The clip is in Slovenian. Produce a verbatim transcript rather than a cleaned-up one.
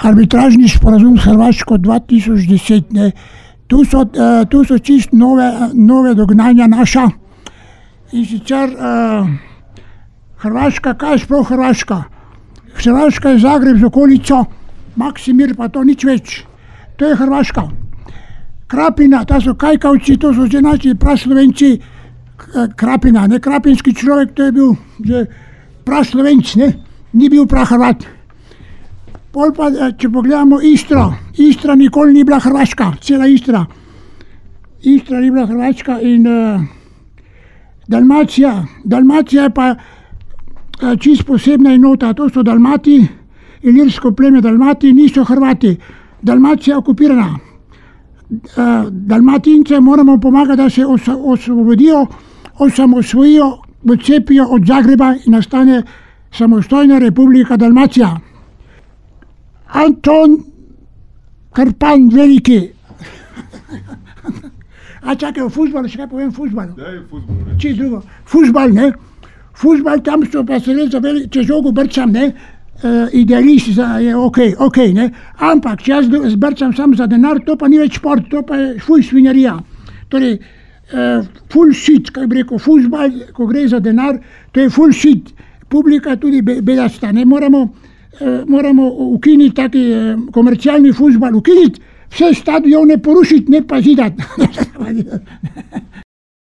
arbitražni sporazum s Hrvaško dva tisoč deset. Ne. Tu so, uh, tu so čist nove, nove dognanja naša. In sicer uh, Hrvaška, kaj je sploh Hrvaška? Hrvaška je Zagreb z okolico, Maksimir pa to nič več. To je Hrvaška. Krapina, ta so Kajkavci, to so že naši praslovenci. Krapina, ne, krapinski človek, to je bil že praslovenc, ne, ni bil prahrvat. Pol pa, če pogledamo Istro, Istra nikoli ni bila Hrvaška, cela Istra. Istra ni bila Hrvaška in uh, Dalmacija, Dalmacija je pa uh, čist posebna enota, to so Dalmati, ilirsko pleme Dalmati, niso Hrvati. Dalmacija je okupirana. Uh, Dalmatince moramo pomagati, da se os osvobodijo, osamosvojijo, odcepijo od Zagreba in nastane samostojna republika Dalmacija. Anton Krpan veliki. A čakaj, v fuzbalu, še kaj povem v fuzbalu? Daj, fuzbal, ne. Čist drugo. Fuzbal, ne. Fuzbal, tam so pa se res zaveli, če žogo brcam, ne, uh, idealist za, je okej, okay, okej, okay, ne. Ampak, če jaz zbrcam sam za denar, to pa ni več šport, to pa je fuj svinjarija. Torej, uh, full shit, kaj bi rekel, fuzbal, ko gre za denar, to je full shit. Publika tudi be bedasta, ne, moramo Uh, moramo ukiniti taki uh, komercialni fuzbal, ukiniti, vse stadione porušiti, ne pa zidati.